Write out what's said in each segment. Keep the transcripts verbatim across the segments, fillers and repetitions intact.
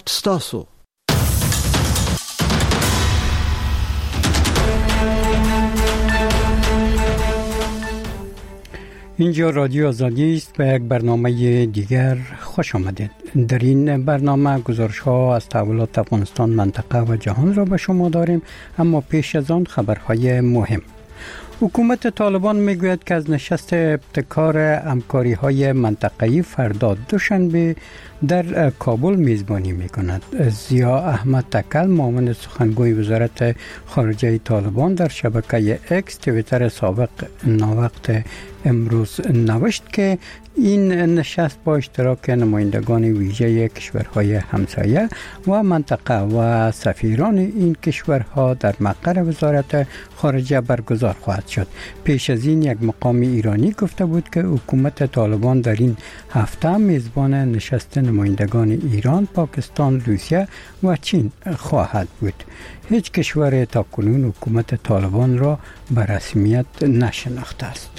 ستاسو. اینجا رادیو آزادی است. به یک برنامه دیگر خوش آمدید. در این برنامه گزارش ها از تحولات افغانستان، منطقه و جهان را به شما داریم، اما پیش از آن خبرهای مهم. حکومت طالبان میگوید که از نشست ابتکار همکاری های منطقه‌ای فردا دوشنبه در کابل میزبانی میکند. ضیا احمد تکل، معاون سخنگوی وزارت خارجه طالبان، در شبکه اکس توییتر سابق ناوقت امروز نوشت که این نشست با اشتراک نمایندگان ویژه کشورهای همسایه و منطقه و سفیران این کشورها در مقر وزارت خارجه برگزار خواهد شد. پیش از این یک مقام ایرانی گفته بود که حکومت طالبان در این هفته میزبان نشست نمایندگان ایران، پاکستان، روسیه و چین خواهد بود. هیچ کشور تاکنون حکومت طالبان را به رسمیت نشناخته است.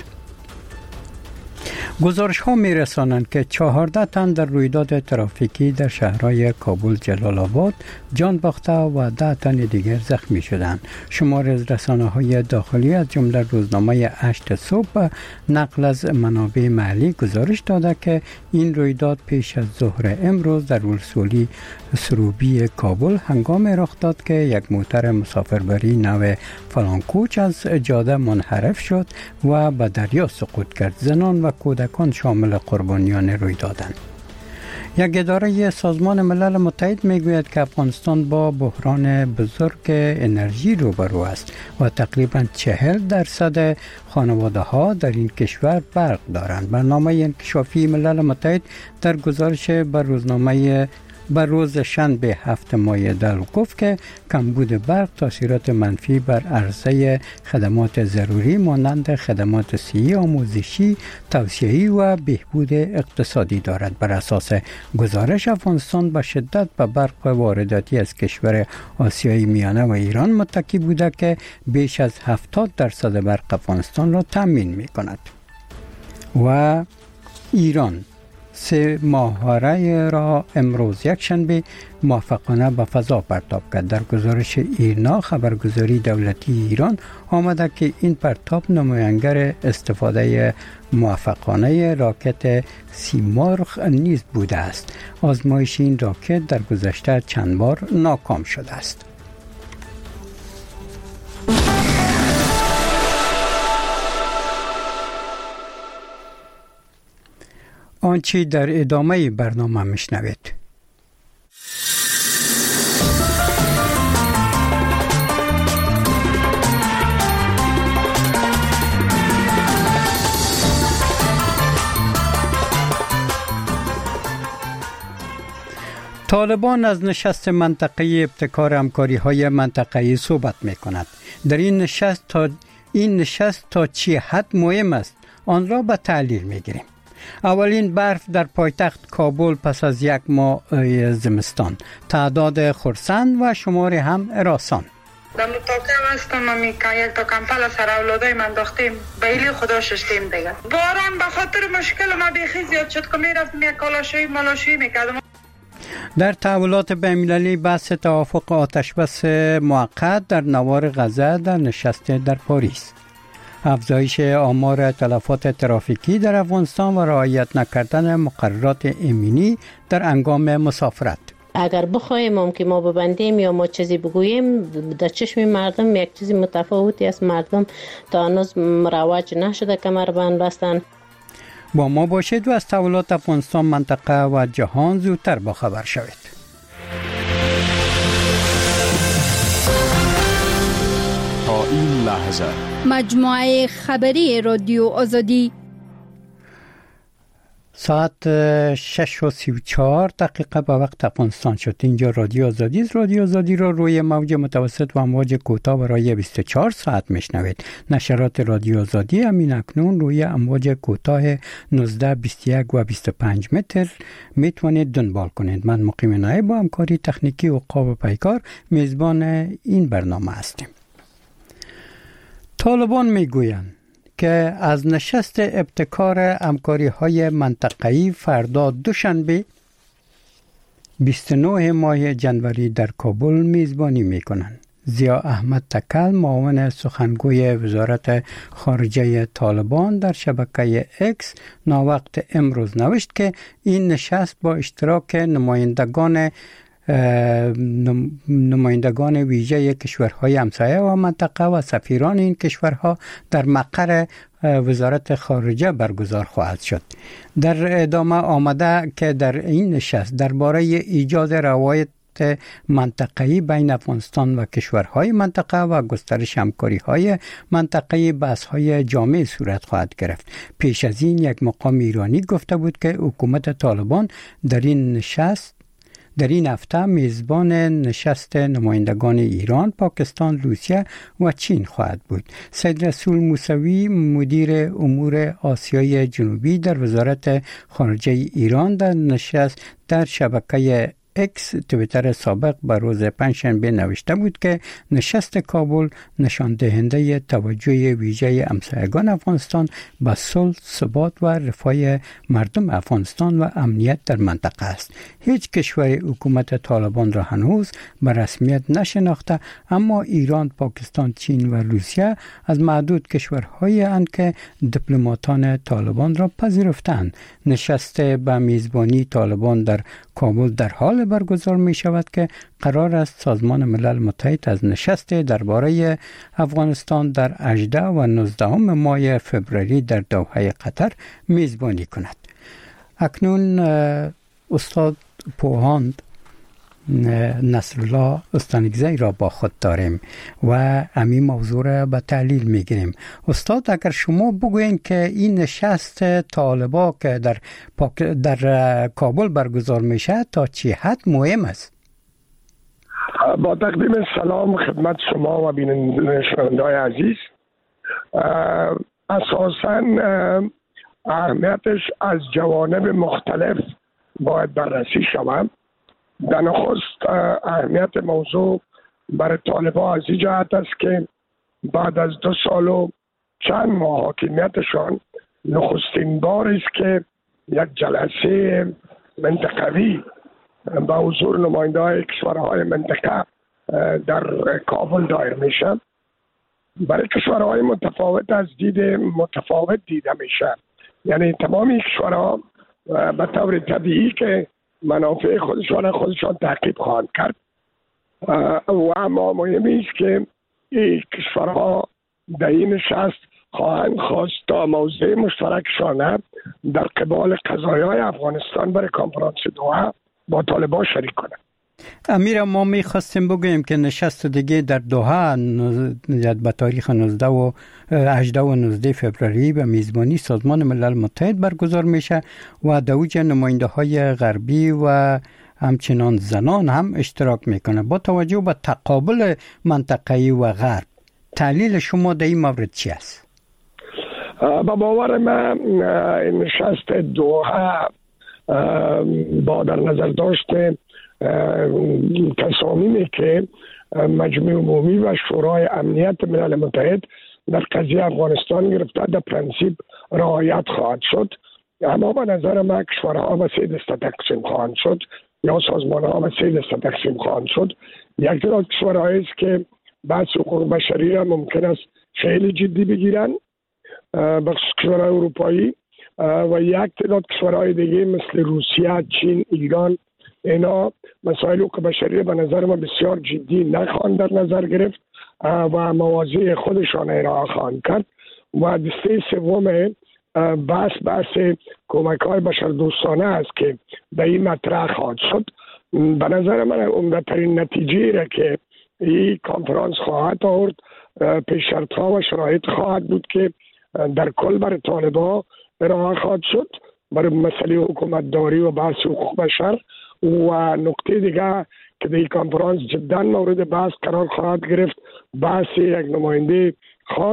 گزارش ها می رسانند که چهارده تن در رویداد ترافیکی در شهرهای کابل، جلال آباد جان باخته و ده تن دیگر زخمی شدند. شمار از رسانه های داخلی از جمله روزنامه هشت صبح نقل از منابع محلی گزارش داده که این رویداد پیش از ظهر امروز در ولسوالی سروبی کابل هنگام رخ داد که یک موتر مسافربری نو فلانکوچ از جاده منحرف شد و به دریا سقوط کرد. زنان و کودکان شامل قربانیان روی دادند. یک اداره سازمان ملل متحد میگوید که افغانستان با بحران بزرگ انرژی روبرو است و تقریبا چهل درصد خانواده ها در این کشور برق دارند. برنامه انکشافی ملل متحد در گزارش بر روزنامه بر روز شنبه هفت مای در گفت که کمبود برق تاثیرات منفی بر عرضه خدمات ضروری مانند خدمات صحی، آموزشی، توسعه‌ای و بهبود اقتصادی دارد. بر اساس گزارش افغانستان به شدت به برق وارداتی از کشور آسیای میانه و ایران متکی بوده که بیش از هفتاد درصد برق افغانستان را تامین می‌کند. و ایران سه ماهواره را امروز یک شنبه موفقانه به فضا پرتاب کرد. در گزارش ایرنا خبرگزاری دولتی ایران آمده که این پرتاب نمایانگر استفاده موفقانه راکت سیمرغ نیز بوده است. آزمایش این راکت در گذشته چند بار ناکام شده است. آنچه در ادامه برنامه میشنوید. طالبان از نشست منطقه‌ای ابتکار همکاری‌های منطقه‌ای صحبت می‌کند. در این نشست تا این نشست تا چه حد مهم است آن را به تحلیل می‌گیریم. اولین برف در پایتخت کابل پس از یک ماه زمستان، تعداد خرسند و شمار هم هراسان. در متاکم هستم امی که یک تا کمپل سر اولادای من داختیم بیلی خدا ششتیم دیگه. باران به خاطر مشکل ما بیخی زیاد شد که میرفتم یک کالاشوی مالاشوی میکردم. در تحولات بین‌المللی بحث توافق آتشبس موقت در نوار غزه در نشست در پاریس. افزایش آمار تلفات ترافیکی در افغانستان و رعایت نکردن مقررات امنی در هنگام مسافرت. اگر بخوایم هم که ما ببندیم یا ما چیزی بگوییم در چشم مردم یک چیزی متفاوتی است. مردم تا هنوز مروج نشده کمربند بستن. با ما باشید و از تحولات افغانستان، منطقه و جهان زودتر با خبر شوید. تا این لحظه مجموعه خبری رادیو آزادی ساعت شش و سی و چهار دقیقه به وقت افغانستان شد. اینجا رادیو آزادی است. رادیو آزادی را روی موج متوسط و امواج کوتاه برای بیست و چهار ساعت میشنوید. نشرات رادیو آزادی همین اکنون روی امواج کوتاه نوزده، بیست و یک و بیست و پنج متر میتونید دنبال کنید. من مقیم نایب با همکاری تکنیکی و عقاب پیکار میزبان این برنامه هستیم. طالبان میگویند که از نشست ابتکار همکاری‌های منطقه‌ای فردا دوشنبه بیست و نه ماه جنوری در کابل میزبانی میکنند. ضیا احمد تکل معاون سخنگوی وزارت خارجه طالبان در شبکه اکس ناوقت امروز نوشت که این نشست با اشتراک نمایندگان نمایندگان ویژه کشورهای همسایه و منطقه و سفیران این کشورها در مقر وزارت خارجه برگزار خواهد شد. در ادامه آمده که در این نشست درباره ایجاد روابط منطقه‌ای بین افغانستان و کشورهای منطقه و گسترش همکاری‌های منطقه‌ای بحث‌های جامع صورت خواهد گرفت. پیش از این یک مقام ایرانی گفته بود که حکومت طالبان در این نشست در این هفته میزبان نشست نمایندگان ایران، پاکستان، روسیه و چین خواهد بود. سید رسول موسوی مدیر امور آسیای جنوبی در وزارت خارجه ایران در نشست در شبکه اکس تویتر سابق بر روز پنجشنبه نوشته بود که نشست کابل نشان دهنده توجه ویژه همسایگان افغانستان به صلح، ثبات و رفاه مردم افغانستان و امنیت در منطقه است. هیچ کشور حکومت طالبان را هنوز به رسمیت نشناخته، اما ایران، پاکستان، چین و روسیه از معدود کشورهایی اند که دیپلماتان طالبان را پذیرفتند. نشست به میزبانی طالبان در کابل در حال برگزار می شود که قرار است سازمان ملل متحد از نشست درباره افغانستان در هجدهم و نوزدهم ماه فوریه در دوحه قطر میزبانی کند. اکنون استاد پوهاند نصرالله استانگزی را با خود داریم و همین موضوع را به تحلیل میگیریم. استاد، اگر شما بگوین که این نشست طالبا که در پاک... در کابل برگزار میشه تا چه حد مهم است؟ با تقدیم سلام خدمت شما و بینندگان عزیز، اساساً اهمیتش از جوانب مختلف باید بررسی شود. در نخست اهمیت موضوع برای طالبان از این جهت است که بعد از دو سال و چند ماه حاکمیتشان نخستین بار است که یک جلسه منطقوی با حضور نماینده‌های کشورهای منطقه در کابل دایر میشه. برای کشورهای متفاوت از دید متفاوت دیده میشه، یعنی تمامی کشورها به طور طبیعی که منافع خودشان خودشان تعقیب خواهند کرد و اما مهمی است که این کشورها در این نشست خواهند خواست تا موضوع مشترکشان در قبال قضایای افغانستان برای کنفرانس دوحه با طالبان شریک کنند. امیر، ما میخواستیم بگوییم که نشست دیگه در دوحه به تاریخ نوزدهم و هجدهم و نوزدهم فوریه به میزبانی سازمان ملل متحد برگزار میشه و در اوج نماینده های غربی و همچنان زنان هم اشتراک میکنه. با توجه به تقابل منطقه‌ای و غرب، تحلیل شما در این مورد چی است؟ با باور من نشست دوحه با در نظر داشته تصامیمی که مجمع عمومی و شورای امنیت ملل متحد در قضیه افغانستان گرفته در پرنسیپ رعایت خواهد شد، اما به نظر من کشورها به سه دسته تقسیم خواهند شد یا سازمانها به سه دسته تقسیم خواهند شد. یک تعداد کشورهایی است که بحث حقوق بشری را ممکن است خیلی جدی بگیرن، بخصوص کشورهای اروپایی، و یک تعداد کشورهای دیگه مثل روسیه، چین، ایران، اینا مسائل حقوق بشری به نظر ما بسیار جدی نخواهند در نظر گرفت و مواضع خودشان ارائه خواهند کرد. و دسته سوم بحث بحث کمک های بشردوستانه است که در این مطرح خواهد شد. به نظر من عمده‌ترین نتیجه را که این کنفرانس خواهد آورد پیش شرط ها و شرایط خواهد بود که در کل برای طالبان ارائه خواهد شد برای مسئله حکومت داری و بحث حقوق بشر. و نکته دیگه که در این کنفرانس جدا مورد بحث قرار خواهد گرفت بحث یک نماینده خاص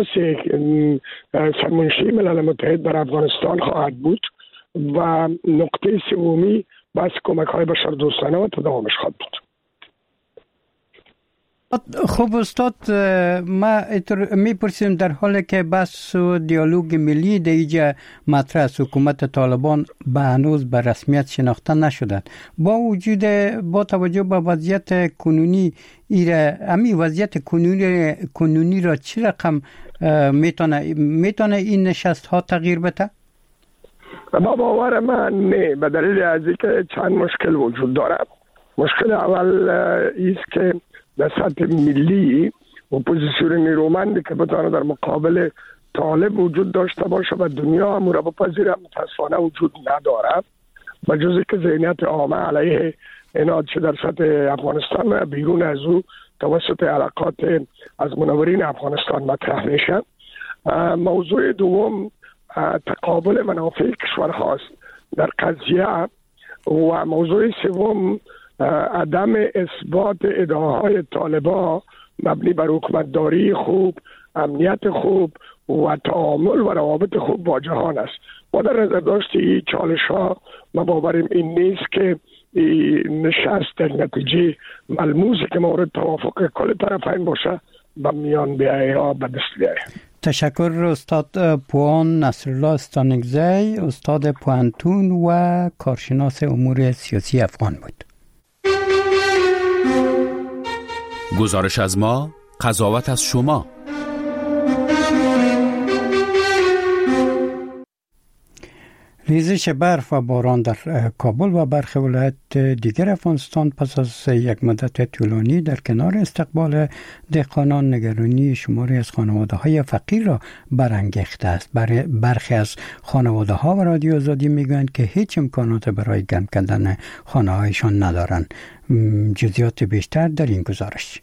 سرمنشی ملل متحد در افغانستان خواهد بود و نکته سومی بحث کمک های بشردوستانه و تداومش خواهد بود. خب استاد، ما میپرسیم در حالی که بحث و دیالوگ ملی در اینجا مطرح است، حکومت طالبان به هنوز به رسمیت شناخته نشده، با وجود با توجه به وضعیت کنونی ایره، امی وضعیت کنونی کنونی را چه رقم میتونه میتونه این نشست ها تغییر بده؟ با باور من نه، به دلیل از اینکه چند مشکل وجود داره. مشکل اول است که در سطح ملی اپوزیسیون نیرومندی که بتونه در مقابل طالب وجود داشته باشه و دنیا هم را بپذیره متاسفانه وجود نداره، و جزی که ذهنیت عامه علیه اینا چه در سطح افغانستان و بیرون از او توسط علاقات از منورین افغانستان مطرح میشه. موضوع دوم تقابل منافع کشورهاست در قضیه، و موضوع سوم عدم اثبات ادعاهای طالبان مبنی بر حکومتداری خوب، امنیت خوب و تعامل و روابط خوب با جهان است. با در نظر داشت این چالش ها ما باوریم این نیست که نشست در نتیجه ملموسی که مورد توافق کل طرفین باشه به میان بیایه یا به دست بیایه. تشکر استاد پوان نصرالله استانگزی، استاد پوانتون و کارشناس امور سیاسی افغان بود. گزارش از ما، قضاوت از شما. ریزش برف و باران در کابل و برخی ولایات دیگر افغانستان پس از یک مدت طولانی در کنار استقبال دهقانان نگرانی شماری از خانواده‌های فقیر را برانگیخته است. برخی از خانواده‌ها و رادیو آزادی میگویند که هیچ امکانات برای گرم کردن خانه‌هایشان ندارند. جزئیات بیشتر در این گزارش.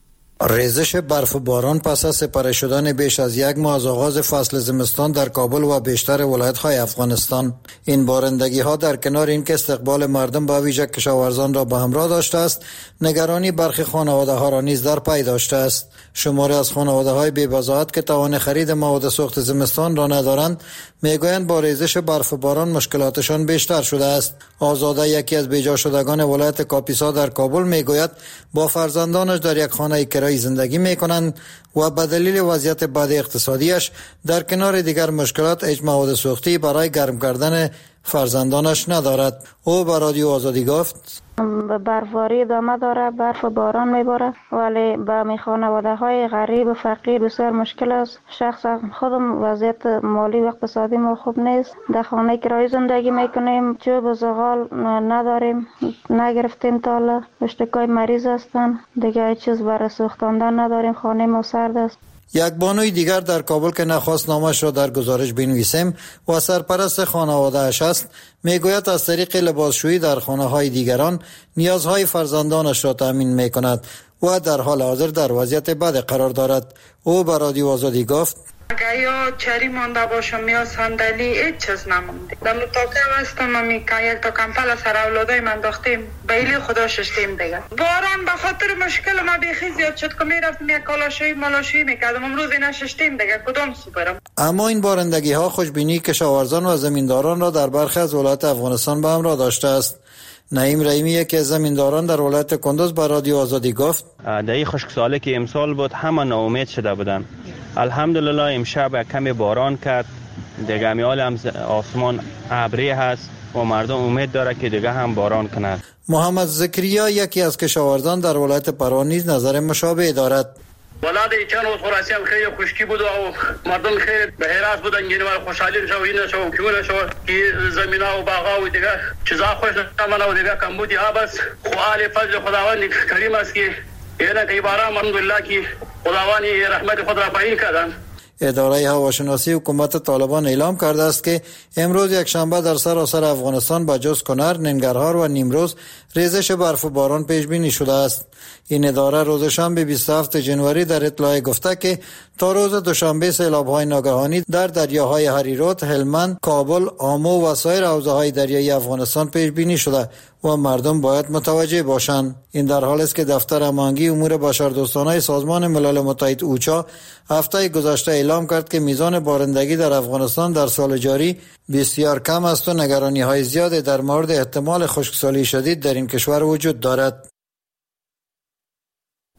ریزش برف و باران پس از سپری شدن بیش از یک ماه از آغاز فصل زمستان در کابل و بیشتر ولایت‌های افغانستان، این بارندگی‌ها در کنار اینکه استقبال مردم با ویژه کشاورزان را به همراه داشته است، نگرانی برخی خانواده‌ها را نیز در پی داشته است. شماری از خانواده‌های بی‌بضاعت که توان خرید مواد سوخت زمستان را ندارند، میگویند با ریزش برف و باران مشکلاتشان بیشتر شده است. آزاده، یکی از بیجا شدگان ولایت کاپیسا در کابل، میگوید با فرزندانش در یک خانه کرایی زندگی میکنند و به دلیل وضعیت بد اقتصادیش در کنار دیگر مشکلات هیچ مواد سوختی برای گرم کردن فرزندانش ندارد. او به رادیو آزادی گفت: برفباری ادامه داره، برف و باران میباره، ولی به می خانواده های غریب و فقیر بسیار مشکل است. شخصا خودم وضعیت مالی و اقتصادی ما خوب نیست، در خانه کرایی زندگی میکنیم، چوب و زغال نداریم، نگرفتیم تا حالا، اشتکای مریض هستن، دیگه هیچ چیز برای سوختاندن نداریم، خانه ما سرد است. یک بانوی دیگر در کابل که نخواست نامش را در گزارش بنویسیم و سرپرست خانواده‌اش است، میگوید از طریق لباسشویی در خانه‌های دیگران نیازهای فرزندانش را تأمین میکند و در حال حاضر در وضعیت بد قرار دارد. او به رادیو آزادی گفت: اگر یا چری مانده باشم یا صندلی هیچ چیز نمونده. در متاقه هستم امی که یک تا کمپل سر اولادای من داختیم بیلی خدا ششتیم دیگه. باران به خاطر مشکل ما بیخی زیاد شد که میرفتم یک کالاشوی مالاشوی میکردم، امروزی نششتیم دیگه، کدام سو برم. اما این بارندگی ها خوشبینی کشاورزان و زمینداران را در برخی از ولایات افغانستان به همراه داشته است. نعیم رحیمی، یکی از زمینداران در ولایت کندوز، به رادیو آزادی گفت: در این خشکسالی که امسال بود همه ناامید شده بودن. الحمدلله امشب کمی باران کرد، دیگه میال هم آسمان ابری هست و مردم امید داره که دیگه هم باران کنه. محمد زکریا، یکی از کشاورزان در ولایت پروان، نیز نظر مشابه دارد. ولاد چند روز خلاصی هم خیلی خشکی بود و مردم خیلی به حیرت بودن، یعنی خوشحالی شو این شو کیونه شو که زمینا و باغا و دیگه چیزا خوش نمونه و دیگه کم بودی آب است. خواهی فضل خداوند کریم است که یعنی که باران الحمدلله که خداوند رحمت خود را پایین کردن. اداره هواشناسی حکومت طالبان اعلام کرده است که امروز یک شنبه در سراسر افغانستان با جز کنر، ننگرهار و نیمروز ریزش برف و باران پیش بینی شده است. این اداره روز شنبه بیست و هفتم ژانویه در اطلاع گفته که تا روز دوشنبه سیلاب‌های ناگهانی در دریاهای هریرود، هلمند، کابل، آمو و سایر حوزه‌های دریایی افغانستان پیش بینی شده و مردم باید متوجه باشند. این در حالی است که دفتر هماهنگی امور بشردوستانه سازمان ملل متحد اوچا هفته گذشته اعلام کرد که میزان بارندگی در افغانستان در سال جاری بسیار کم است و نگرانی‌های زیادی در مورد احتمال خشکسالی شدید در این کشور وجود دارد.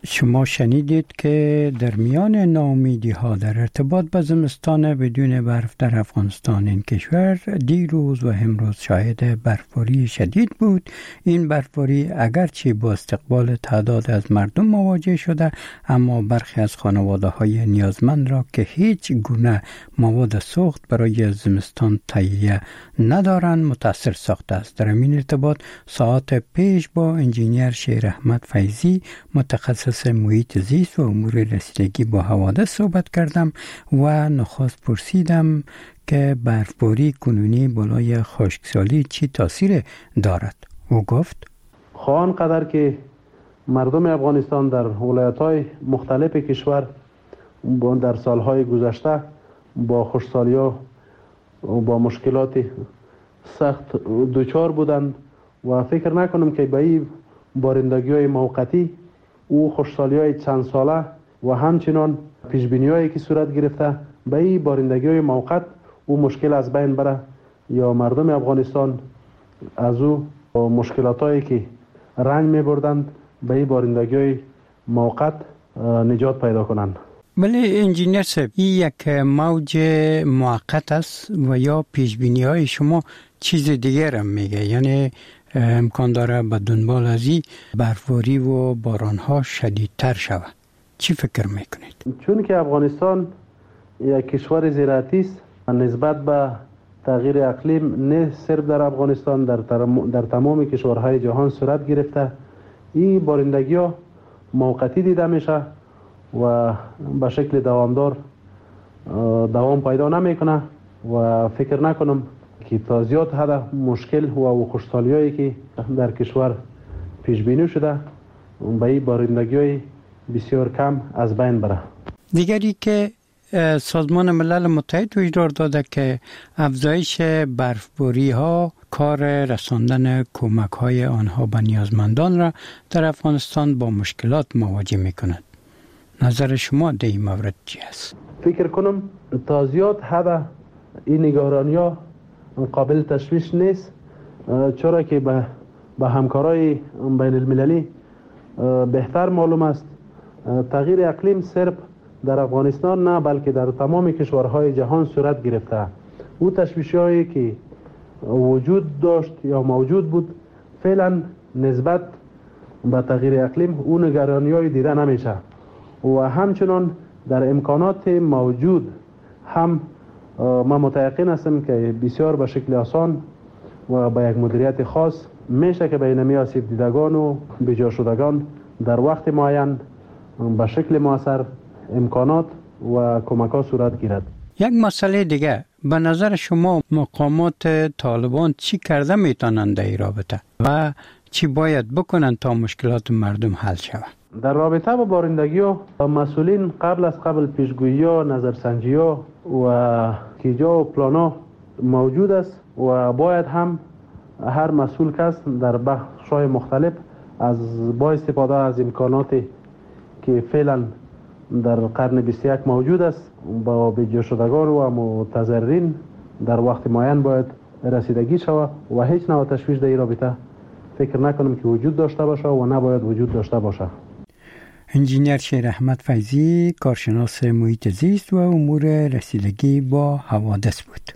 شما شنیدید که در میان ناامیدی ها در ارتباط با زمستان بدون برف در افغانستان این کشور دیروز و امروز شاهد برفباری شدید بود. این برفباری اگرچه با استقبال تعداد از مردم مواجه شده، اما برخی از خانواده های نیازمند را که هیچ گونه مواد سوخت برای زمستان تهیه ندارند متاثر ساخته است. در این ارتباط ساعت پیش با انجینیر شیر احمد فیضی متخصص محیط زیست و امور رسیدگی با حوادث صحبت کردم و نخست پرسیدم که برفباری کنونی بالای خشکسالی چی تاثیر دارد. او گفت خوان قدر که مردم افغانستان در ولایت‌های مختلف کشور در سالهای گذشته با خشکسالی‌ها و با مشکلات سخت دچار بودند و فکر نکنم که به این بارندگی‌های موقتی او خشکسالی‌های چند ساله و همچنان پیشبینی‌هایی که صورت گرفته به این بارندگی‌های موقت او مشکل از بین بره یا مردم افغانستان از او مشکلاتایی که رنج می‌بردند به این بارندگی‌های موقت نجات پیدا کنند. ولی انجینیر صاحب، این یک موج موقت است و یا پیشبینی‌های شما چیز دیگر هم میگه، یعنی امکان داره به دنبال از این برفباری و باران‌ها شدیدتر شود. چی فکر میکنید؟ چون که افغانستان یک کشور زراعتی است، نسبت به تغییر اقلیم نه صرف در افغانستان در, در تمام کشورهای جهان صورت گرفته. این بارندگی‌ها موقتی دیده میشه و به شکل دوامدار دوام پیدا نمیکنه و فکر نکنم که تا زیاد حد مشکل و خشکسالی‌هایی که در کشور پیش بینی شده به این بارندگی‌های بسیار کم از بین بره. دیگری که سازمان ملل متحد هشدار داده که افزایش برفباری ها کار رساندن کمک های آنها به نیازمندان را در افغانستان با مشکلات مواجه می کند. نظر شما در این مورد چی است؟ فکر کنم تا زیاد حد این نگرانی ها قابل تشویش نیست، چرا که به به همکارای بین المللی بهتر معلوم است تغییر اقلیم صرف در افغانستان نه بلکه در تمام کشورهای جهان صورت گرفته. او تشویش‌هایی که وجود داشت یا موجود بود فعلا نسبت به تغییر اقلیم او نگرانی‌های دیده نمیشه و همچنان در امکانات موجود هم ما متيقن هستم که بسیار به شکل آسان و با یک مدیریت خاص میشه که بین آسیب دیدگان و بجا شدگان در وقت معین به شکل موثر امکانات و کمک ها صورت گیرد. یک مسئله دیگه، به نظر شما مقامات طالبان چی کرده میتونند در این رابطه و چی باید بکنند تا مشکلات مردم حل شود؟ در رابطه با بارندگی ها مسئولین قبل از قبل پیشگویی ها، نظرسنجی ها و کیجا و پلان ها موجود است و باید هم هر مسئول کس در بخش‌های مختلف از با استفاده از امکانات که فعلا در قرن بیست و یک موجود است با بجا شدگان و متضررین در وقت معین باید رسیدگی شود و هیچ نوع تشویش در این رابطه فکر نکنم که وجود داشته باشه و نباید وجود داشته باشه. انجینیر شیر احمد فیضی، کارشناس محیط زیست و امور رسیدگی با حوادث بود.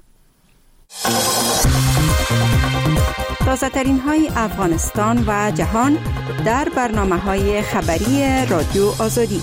تازه ترین های افغانستان و جهان در برنامه های خبری رادیو آزادی.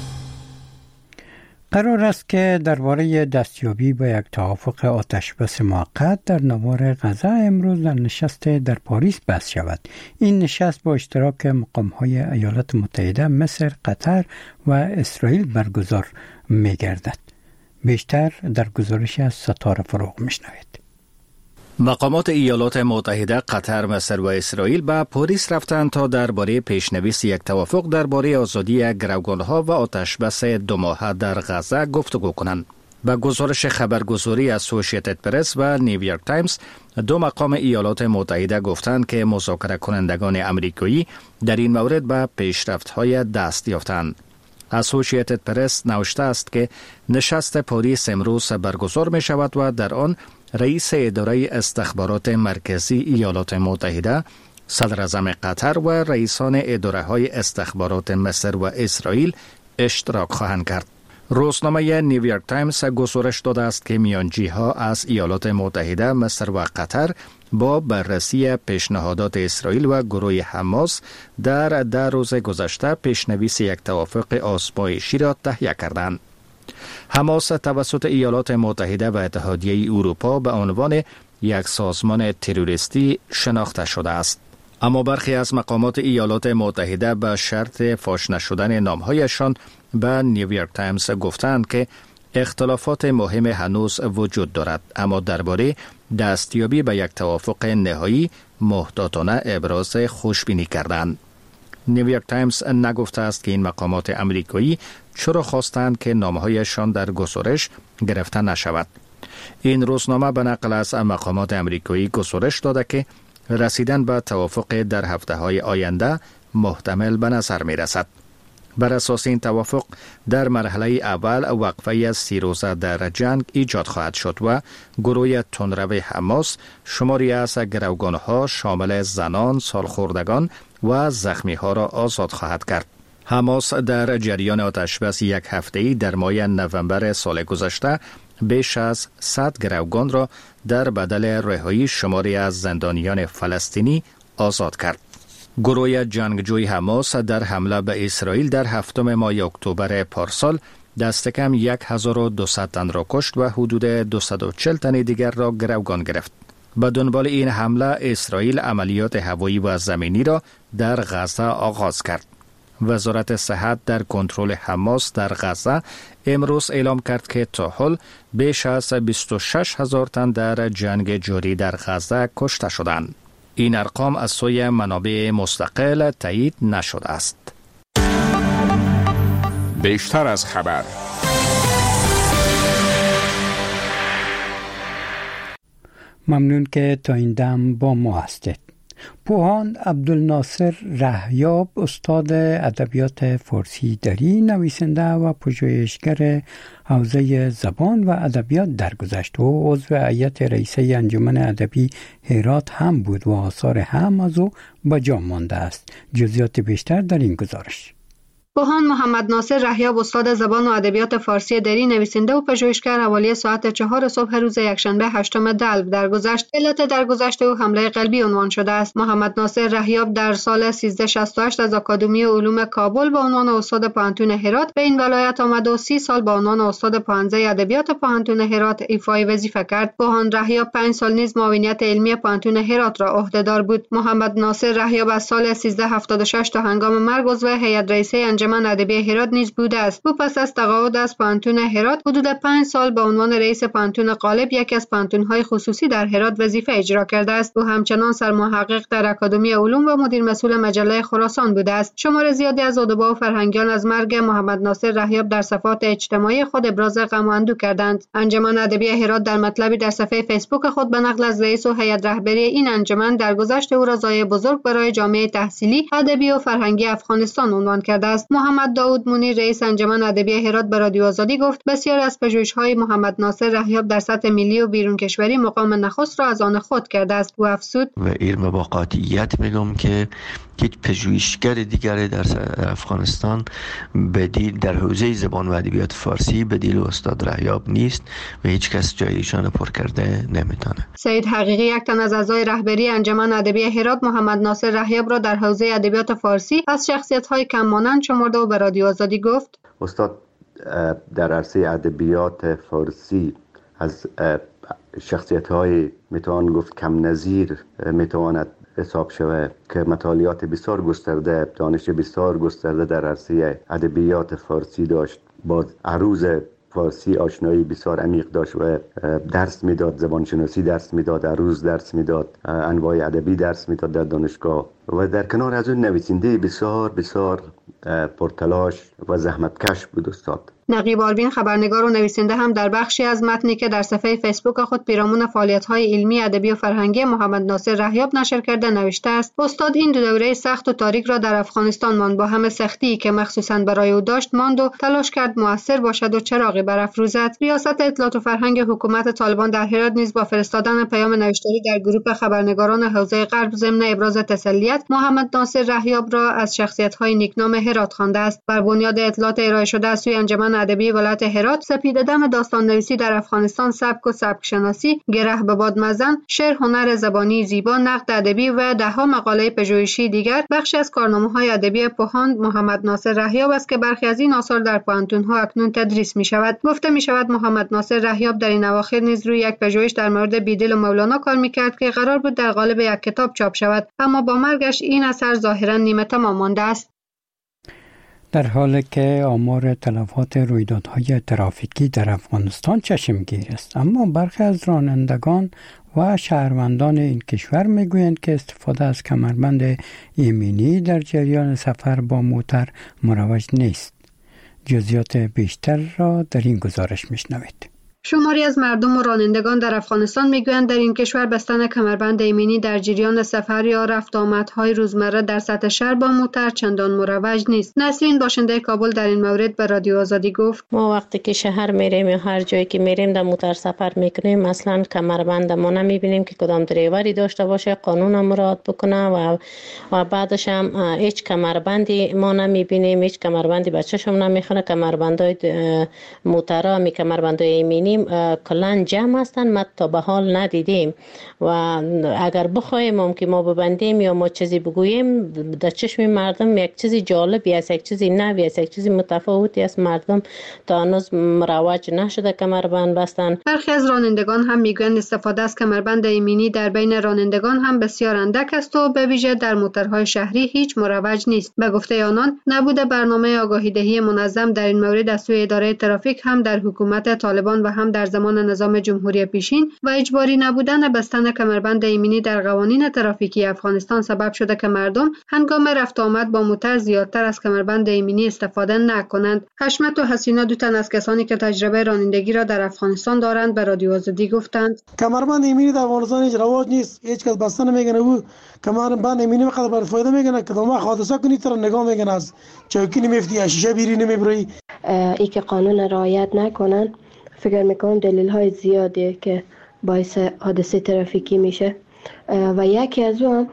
قرار است که درباره دستیابی به یک توافق آتشبس موقت در نوار غزه امروز در نشست در پاریس بحث شود. این نشست با اشتراک مقام‌های ایالات متحده، مصر، قطر و اسرائیل برگزار می‌گردد. بیشتر در گزارش از ستاره فروغ می‌شنوید. مقامات ایالات متحده، قطر، مصر و اسرائیل به پاریس رفتند تا درباره پیشنویس یک توافق درباره آزادی گروگانها و آتشبس دو ماهه در غزه گفتگو کنند. به گزارش خبرگزاری اسوسییتد پرس و نیویورک تایمز، دو مقام ایالات متحده گفتند که مذاکره کنندگان امریکایی در این مورد به پیشرفت‌های دست یافتند. اسوسییتد پرس نوشته است که نشست پاریس امروز برگزار می شود و در آن رئیس اداره استخبارات مرکزی ایالات متحده صدر اعظم قطر و رئیسان اداره های استخبارات مصر و اسرائیل اشتراک خواهند کرد. روزنامه نیویورک تایمز گزارش داده است که میانجی‌ها از ایالات متحده، مصر و قطر با بررسی پیشنهادات اسرائیل و گروه حماس در ده روز گذشته پیشنویس یک توافق آزمایشی را تهیه کردند. حماس توسط ایالات متحده و اتحادیه اروپا به عنوان یک سازمان تروریستی شناخته شده است. اما برخی از مقامات ایالات متحده به شرط فاش نشدن نامهایشان به نیویورک تایمز گفتند که اختلافات مهم هنوز وجود دارد، اما درباره دستیابی به یک توافق نهایی محتاطانه ابراز خوشبینی کردند. نیویورک تایمز نگفته است که این مقامات امریکایی چرا خواستند که نامهایشان در گزارش گرفته نشود. این روزنامه به نقل از مقامات امریکایی گزارش داده که رسیدن به توافق در هفته‌های آینده محتمل به نظر می رسد. بر اساس این توافق در مرحله اول وقفه از سی روزه در جنگ ایجاد خواهد شد و گروه تندرو حماس شماری از گروگانها شامل زنان، سالخوردگان و زخمی ها را آزاد خواهد کرد. حماس در جریان آتشبس یک هفته‌ای در ماه نوامبر سال گذشته بیش از صد گروگان را در بدل رهایی شماری از زندانیان فلسطینی آزاد کرد. گروه جنگجوی حماس در حمله به اسرائیل در هفتم ماه اکتبر پارسال دست کم هزار و دویست تن را کشت و حدود دویست و چهل تن دیگر را گروگان گرفت. به دنبال این حمله اسرائیل عملیات هوایی و زمینی را در غزه آغاز کرد. وزارت صحت در کنترل حماس در غزه امروز اعلام کرد که تا حال بیش از بیست و شش هزار تن در جنگ جاری در غزه کشته شدند. این ارقام از سوی منابع مستقل تایید نشده است. بیشتر از خبر. ممنون که تا این دم با ما هستید. پوهان عبدالناصر رهیاب، استاد ادبیات فارسی دری، نویسنده و پژوهشگر حوزه زبان و ادبیات درگذشت و عضو هیئت رئیسه انجمن ادبی هرات هم بود و آثار هم از او به جا مانده است. جزئیات بیشتر در این گزارش. پوهان محمد ناصر رهیاب، استاد زبان و ادبیات فارسی دری، نویسنده و پژوهشگر، حوالی ساعت چهار صبح روز یکشنبه هشتم دلو درگذشت علت درگذشت او حمله قلبی عنوان شده است. محمد ناصر رهیاب در سال سیزده شصت و هشت از آکادمی علوم کابل به عنوان استاد پوهنتون هرات به این ولایت آمد و سی سال به عنوان استاد پوهنځی ادبیات پوهنتون هرات ایفای وظیفه کرد. پوهان رهیاب پنج سال نیز معاونیت علمی پوهنتون هرات را عهدهدار بود. محمد ناصر رهیاب از سال سیزده هفتاد و شش تا هنگام مرگ عضو هیئت رئیسه انجمن ادبی هرات نیز بوده است. او پس از تقاعد از پوهنتون هرات حدود پنج سال به عنوان رئیس پوهنتون غالب، یکی از پوهنتون‌های خصوصی در هرات، وظیفه اجرا کرده است. او همچنان سرمحقق در اکادمی علوم و مدیر مسئول مجله خراسان بوده است. شمار زیادی از ادبا و فرهنگیان از مرگ محمد ناصر رهیاب در صفحات اجتماعی خود ابراز غم و اندوه کردند. انجمن ادبی هرات در مطلبی در صفحه فیسبوک خود به نقل از رئیس و هیئت رهبری این انجمن درگذشت او را ضایع بزرگ برای جامعه تحصیلی، ادبی و فرهنگی افغانستان عنوان کرده است. محمد داود منیر، رئیس انجمن ادبی هرات، به رادیو آزادی گفت بسیاری از پژوهش‌های محمد ناصر رهیاب در سطح ملی و بیرون کشوری مقام نخست را از آن خود کرده است. او افزود: و علم با قاطعیت میگم که هیچ پژوهشگر دیگری در افغانستان بدیل در حوزه زبان و ادبیات فارسی بدیل استاد رهیاب نیست و هیچ کس جای ایشان پر کرده نمیتونه. سید حقیقی، یک تن از اعضای رهبری انجمن ادبی هرات، محمد ناصر رهیاب را در حوزه ادبیات فارسی از شخصیت‌های کم مانند شمرده و به رادیو آزادی گفت: استاد در عرصه ادبیات فارسی از شخصیت‌های میتوان گفت کم نظیر میتواند حساب شود که مطالعات بسیار گسترده، دانش بسیار گسترده در عرصه ادبیات فارسی داشت. با عروض فارسی آشنایی بسیار عمیق داشت و درس میداد، زبانشناسی درس میداد، عروض درس میداد، انواع ادبی درس میداد در دانشگاه و در کنار از اون نویسنده بسیار بسیار پرتلاش و زحمتکش بود استاد. نقیب آربین خبرنگار و نویسنده هم در بخشی از متنی که در صفحه فیسبوک خود پیرامون فعالیت‌های علمی، ادبی و فرهنگی محمد ناصر رهیاب نشر کرده نوشته است: استاد این دو دوره سخت و تاریک را در افغانستان ماند، با همه سختی که مخصوصاً برای او داشت ماند و تلاش کرد مؤثر باشد و چراغی برافروزد. ریاست اطلاعات و فرهنگ حکومت طالبان در هرات نیز با فرستادن پیام نوشتاری در گروه خبرنگاران حوزه غرب ضمن ابراز تسلیت محمد ناصر رهیاب را از شخصیت‌های نیکنام هرات خوانده است. بر بنیاد اطلاعات ارائه شده از سوی انجمن ادبی ولایت هرات، سپیده‌دم داستان نویسی در افغانستان، سبک و سبک شناسی، گره به باد مزن، شعر، هنر زبانی زیبا، نقد ادبی و ده‌ها مقاله پژوهشی دیگر بخشی از کارنامه‌های ادبی پوهاند محمد ناصر رهیاب است که برخی از این آثار در پوهنتون‌ها اکنون تدریس می‌شود. گفته می‌شود محمد ناصر رهیاب در این اواخر نیز روی یک پژوهش در مورد بیدل و مولانا کار می‌کرد که قرار بود در قالب یک کتاب چاپ شود، اما با مرگش این اثر ظاهراً نیمه تمام مانده است. در حالی که آمار تلفات رویدادهای ترافیکی در افغانستان چشمگیر است، اما برخی از رانندگان و شهروندان این کشور میگویند که استفاده از کمربند ایمنی در جریان سفر با موتر مروج نیست. جزئیات بیشتر را در این گزارش میشنوید. شماری از مردم و رانندگان در افغانستان میگویند در این کشور بستن کمربند ایمنی در جریان سفر یا رفت آمدهای روزمره در سطح شهر با موتر چندان مروج نیست. نسرین باشنده کابل در این مورد به رادیو آزادی گفت: ما وقتی که شهر میریم یا هر جایی که میریم در موتر سفر میکنیم، اصلا کمربند ما نمیبینیم که کدام دریوری داشته باشه، قانون هم مراعات بکنه و و بعدش هم هیچ کمربندی ما نمیبینیم، هیچ کمربندی بچه‌ش هم نمیخونه. کمربندای موترا می کمربندای ایمنی کلان جمع هستن، ما تا به حال ندیدیم و اگر بخوایم هم که ما ببندیم یا ما چیزی بگوییم، در چشم مردم یک چیزی جالبی است، یک چیزی نوی است، یک چیزی متفاوتی است. مردم تا هنوز مروج نشده کمربند بستن. برخی از رانندگان هم میگویند استفاده از کمربند ایمنی در بین رانندگان هم بسیار اندک است و به ویژه در موترهای شهری هیچ مروج نیست. به گفته آنان، نبود برنامه آگاهی دهی منظم در این مورد از سوی اداره ترافیک هم در حکومت طالبان و هم در زمان نظام جمهوری پیشین و اجباری نبودن بستن کمربند ایمنی در قوانین ترافیکی افغانستان سبب شده که مردم هنگام رفت آمد با موتر زیادتر از کمربند ایمنی استفاده نکنند. حشمت و حسینا دو تن از کسانی که تجربه رانندگی را در افغانستان دارند به رادیو آزادی گفتند: کمربند ایمنی در افغانستان هیچ رواج نیست، هیچ کس بستن نمیگنه. او کمربند ایمنی فقط برای فایده میگنه که ما حادثه کنی تر نگاه میگنه، از چوکی نمیفتی، شیشه بیری نمیبری. ای که قانون رعایت نکنن، فکر میکنم دلیل های زیادیه که باعث حادثه ترافیکی میشه و یکی از اون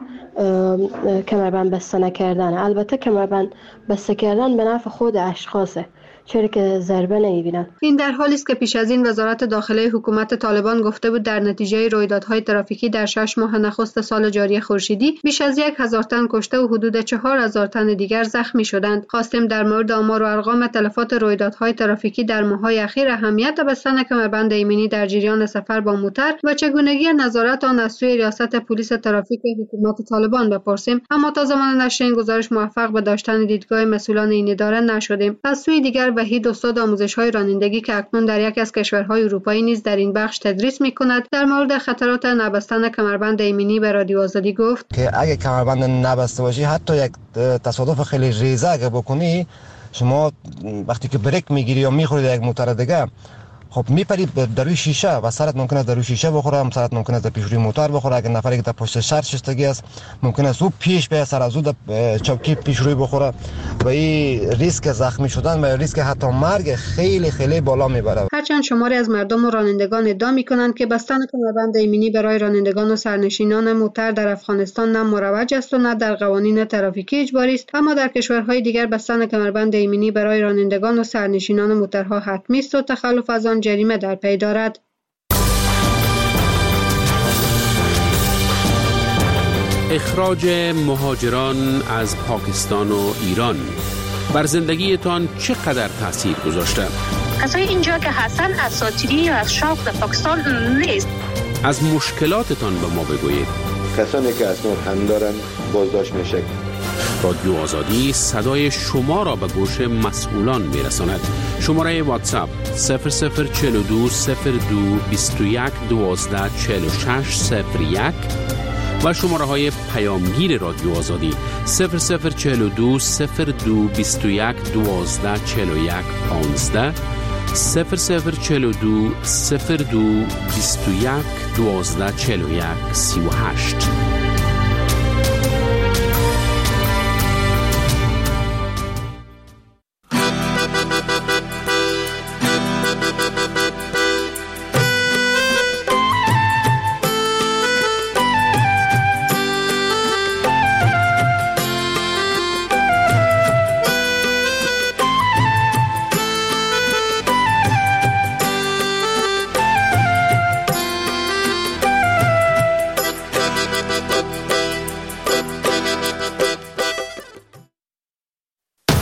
کمربند بسته نکردن. البته کمربند بسته کردن به نفع خود اشخاصه، چرا که ضربه نمیبینن. این در حالی است که پیش از این وزارت داخله حکومت طالبان گفته بود در نتیجه رویدادهای ترافیکی در شش ماه نخست سال جاری خورشیدی بیش از یک هزار تن کشته و حدود چهار هزار تن دیگر زخمی شدند. خواستیم در مورد آمار و ارقام تلفات رویدادهای ترافیکی در ماه‌های اخیر اهمیت بستن کمربند ایمنی در جریان سفر با موتر و چگونگی نظارت آن از سوی ریاست پلیس ترافیک حکومت طالبان بپرسیم، اما تا زمان نشر این گزارش موفق به داشتن دیدگاه مسئولان این اداره نشدیم. از سوی دیگر وحید استاد آموزش‌های رانندگی که اکنون در یک از کشورهای اروپایی نیز در این بخش تدریس می‌کند، در مورد خطرات نبستن کمربند ایمنی به رادیو آزادی گفت که اگه کمربند نبسته باشی، حتی یک تصادف خیلی ریزه اگه بکنی، شما وقتی که بریک میگیری یا میخوری در یک موتور دیگه، خب میپری در روی شیشه و سرت ممکنه در روی شیشه بخوره، هم سرت ممکنه در پیش روی موتور بخوره. اگه نفری که در پشت سر شستگی است ممکنه زود پیش به سر از زود چوکی پیش روی بخوره و این ریسک زخمی شدن و ریسک حتی مرگ خیلی خیلی بالا میبره. هرچند شماری از مردم و رانندگان ادعا میکنند که بستن کمربند ایمنی برای رانندگان و سرنشینان موتر در افغانستان نه مروج است و نه در قوانین ترافیکی اجباری است، اما در کشورهای دیگر بستن کمربند ایمنی برای رانندگان و سرنشینان موترها حتمی است و تخلف از آن جریمه در پی دارد. اخراج مهاجران از پاکستان و ایران بر زندگیتان چقدر تاثیر گذاشته؟ کسای اینجا که هستن اساطیری یا از شوق در پاکستان نیست. از مشکلاتتان به ما بگویید. کسانی که اسناد هم دارن بازداشت میشه. رادیو آزادی صدای شما را به گوش مسئولان میرساند. شماره واتساپ صفر صفر چهل و دو صفر دو بیست و یک دوازده چهل و شش صفر یک و شماره های پیامگیر رادیو آزادی صفر صفر چهل و دو صفر دو بیست و یک دوازده چهل و یک پانزده، صفر صفر چهل و دو صفر دو بیست و یک دوازده چهل و یک سی و هشت.